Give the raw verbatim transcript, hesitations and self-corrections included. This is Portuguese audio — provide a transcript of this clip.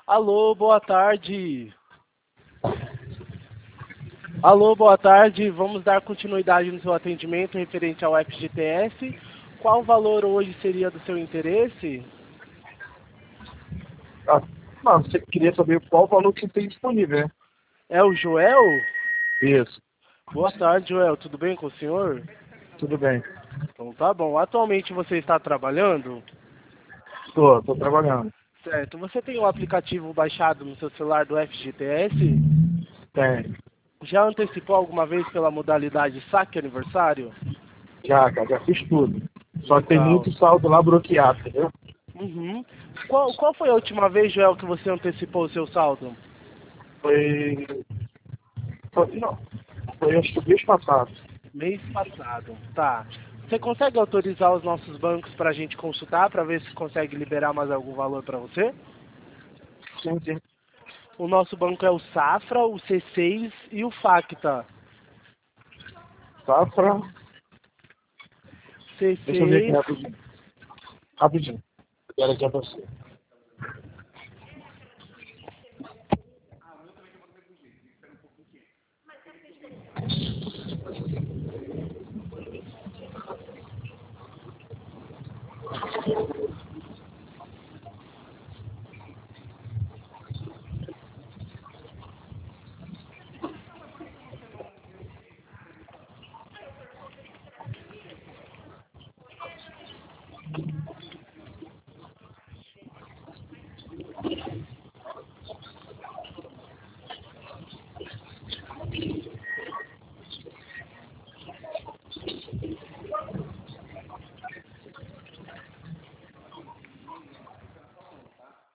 Alô, boa tarde. Alô, boa tarde. Vamos dar continuidade no seu atendimento referente ao F G T S. Qual valor hoje seria do seu interesse? Ah, não, você queria saber qual valor que tem disponível, né? É o Joel? Isso, Boa tarde, Joel. Tudo bem com o senhor? tudo bem. Então tá bom. Atualmente você está trabalhando? Estou, estou trabalhando. Certo. Você tem o aplicativo baixado no seu celular do F G T S? Tem. Já antecipou alguma vez pela modalidade saque aniversário? Já, cara, já fiz tudo. Só que tem Legal. muito saldo lá bloqueado, entendeu? Uhum. Qual, qual foi a última vez, Joel, que você antecipou o seu saldo? Foi. Foi não. Foi acho que o mês passado. Mês passado. Tá. Você consegue autorizar os nossos bancos para a gente consultar, para ver se consegue liberar mais algum valor para você? Sim, sim. O nosso banco é o Safra, o C seis e o Facta. Safra. Deixa eu ver aqui C seis. rapidinho. Rapidinho. Quero aqui pra você.